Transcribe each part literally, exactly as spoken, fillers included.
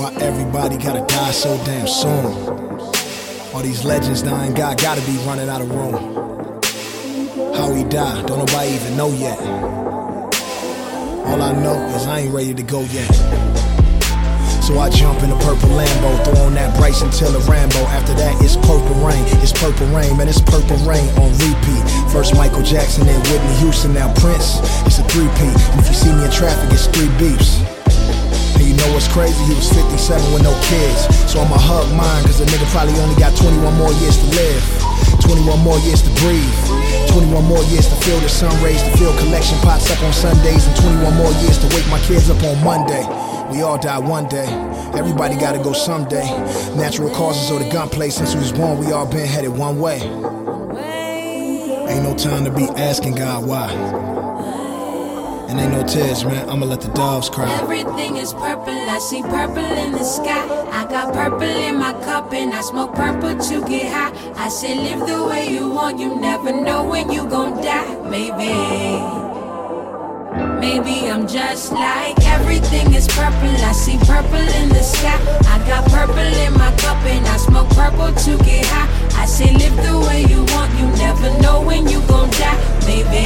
Why everybody gotta die so damn soon? All these legends dying, God gotta be running out of room. How he died, don't nobody even know yet. All I know is I ain't ready to go yet. So I jump in a purple Lambo, throw on that Bryson Tiller Rambo. After that, it's Purple Rain, it's Purple Rain, man, it's Purple Rain on repeat. First Michael Jackson, then Whitney Houston, now Prince, it's a three-peat. And if you see me in traffic, it's three beeps. And you know what's crazy? He was fifty-seven with no kids. So I'ma hug mine, cause the nigga probably only got twenty-one more years to live, twenty-one more years to breathe, twenty-one more years to feel the sun rays, to feel collection pots up on Sundays, and twenty-one more years to wake my kids up on Monday. We all die one day, everybody gotta go someday. Natural causes or the gunplay, since we was born we all been headed one way. Ain't no time to be asking God why. And ain't no tears, man, I'ma let the doves cry. Everything is purple, I see purple in the sky. I got purple in my cup and I smoke purple to get high. I say live the way you want, you never know when you gon' die. Maybe Maybe I'm just like everything is purple. I see purple in the sky. I got purple in my cup and I smoke purple to get high. I say live the way you want, you never know when you gon' die. Maybe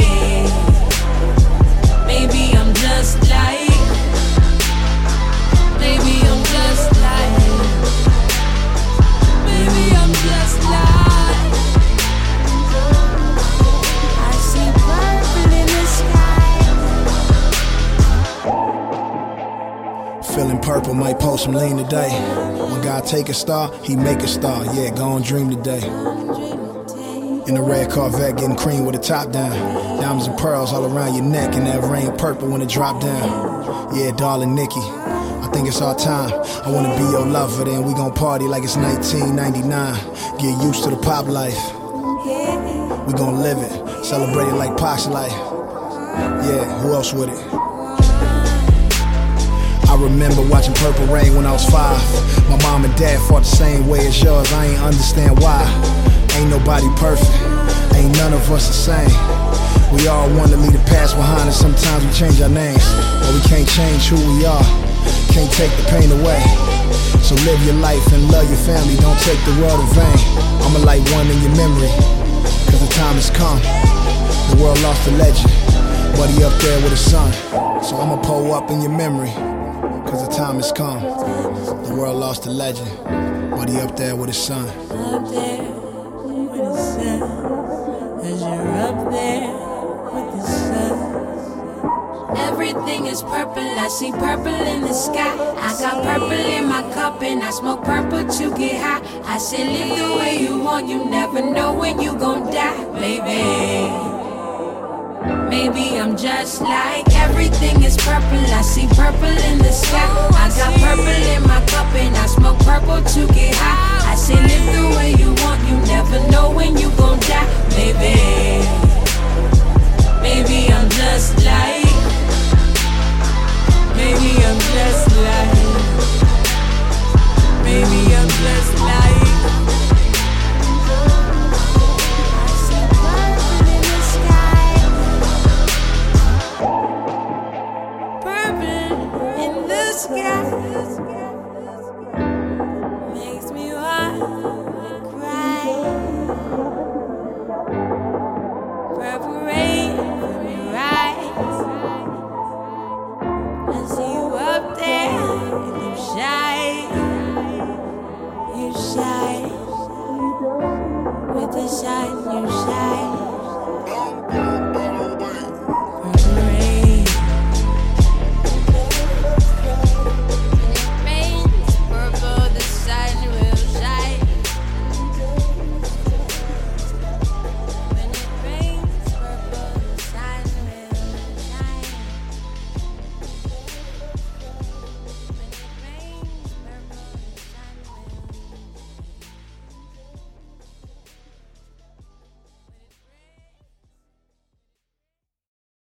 Maybe I'm just like Maybe I'm just like Maybe I'm just like I see purple in the sky. Feeling purple, might post some lean today. When God take a star, he make a star. Yeah, go on dream today. In a red Corvette, getting cream with the top down. Diamonds and pearls all around your neck, and that rain purple when it drop down. Yeah, darling Nikki, I think it's our time. I wanna be your lover, then we gon' party like it's nineteen ninety-nine. Get used to the pop life. We gon' live it, celebrate it like Pac's life. Yeah, who else with it? I remember watching Purple Rain when I was five. My mom and dad fought the same way as yours, I ain't understand why. Ain't nobody perfect, ain't none of us the same. We all want to leave the past behind, and sometimes we change our names, but we can't change who we are, can't take the pain away. So live your life and love your family, don't take the world in vain. I'ma light one in your memory, cause the time has come. The world lost a legend, but he up there with his son. So I'ma pull up in your memory, cause the time has come. The world lost a legend, but he up there with his son. Up there with the sun, as you're up there with the sun. Everything is purple, I see purple in the sky. I got purple in my cup and I smoke purple to get high. I say live the way you want, you never know when you gon' die. Maybe Maybe I'm just like everything is purple, I see purple in the sky. I got purple in my cup and I smoke purple to get high. I say live the way you want, you never know when you gon' die. Maybe Maybe I'm just like Maybe I'm just like Maybe I'm just like makes me wanna cry. Purple rain from your eyes. I see you up there and you shine. You shine with the shine you shine.